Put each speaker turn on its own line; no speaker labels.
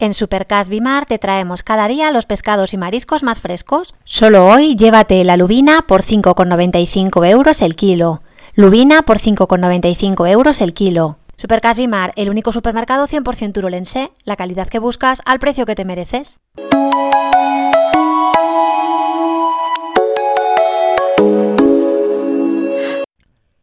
En Supercas Bimar te traemos cada día los pescados y mariscos más frescos. Solo hoy llévate la lubina por 5,95 € el kilo. Lubina por 5,95 € el kilo. Supercas Bimar, el único supermercado 100% urolense, la calidad que buscas al precio que te mereces.